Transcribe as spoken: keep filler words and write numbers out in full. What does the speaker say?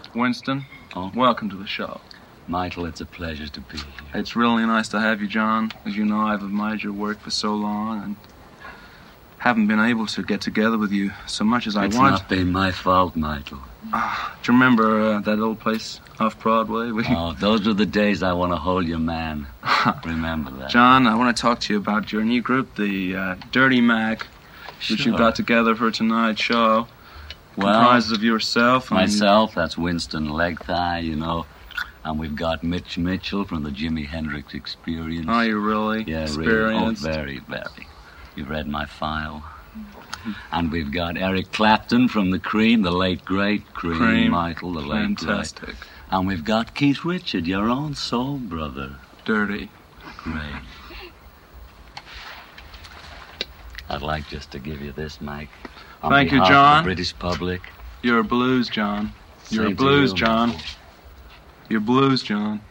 Winston, oh. welcome to the show. Michael, it's a pleasure to be here. It's really nice to have you, John. As you know, I've admired your work for so long and haven't been able to get together with you so much as I it's want. It's not been my fault, Michael. Uh, do you remember uh, that old place off Broadway? We... Oh, those are the days I want to hold you, man. Remember that. John, I want to talk to you about your new group, the uh, Dirty Mac, sure. which you got together for tonight's show. Well, comprises of yourself. And... Myself, that's Winston Legthigh, you know. And we've got Mitch Mitchell from the Jimi Hendrix Experience. Oh, you really? Yeah, experienced? really. Oh, very, very. You've read my file. And we've got Eric Clapton from the Cream, the late, great Cream. Cream. Michael, the late, Fantastic. Great. And we've got Keith Richard, your own soul brother. Dirty. Great. I'd like just to give you this, Mike. On Thank you, behalf John. Of the British public. You're a blues, John. You're Same a blues, you, John. Michael. You're blues, John.